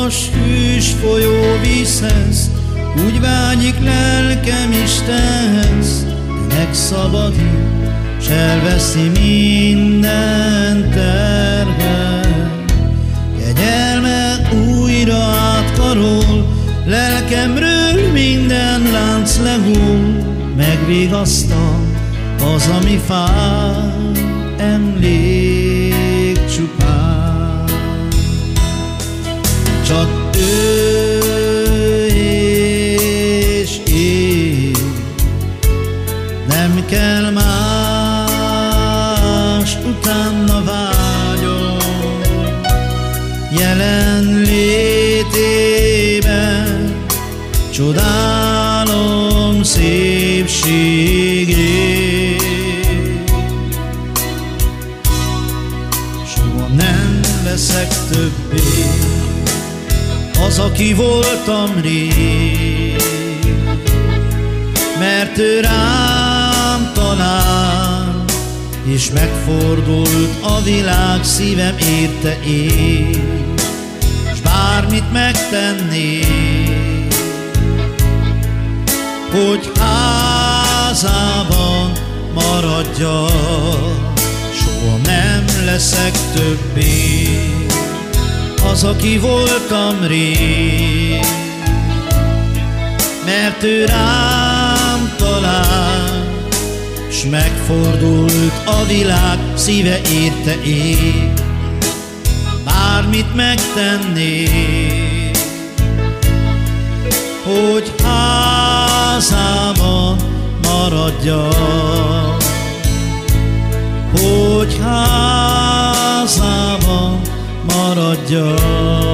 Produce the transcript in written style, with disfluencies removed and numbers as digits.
Hatalmas hűs folyóvízhez, úgy vágyik lelkem Istenhez, de megszabadít, s elveszi minden terhet. Kegyelme újra átkarol, lelkemről minden lánc lehull, megvigasztal az, ami fáj, emlék csupán. Csak ő és én, nem kell más, utána vágyom. Jelenlétében csodálom szépségét. Soha nem leszek többé az, aki voltam rég, mert ő rám talál, és megfordult a világ, szívem érte én, s bármit megtennék, hogy házában maradjak. Soha nem leszek többé az, aki voltam rég, mert ő rám talál, s megfordult a világ, szíve érte ég. Bármit megtennék, hogy házában maradjak, hogy házában maradjak.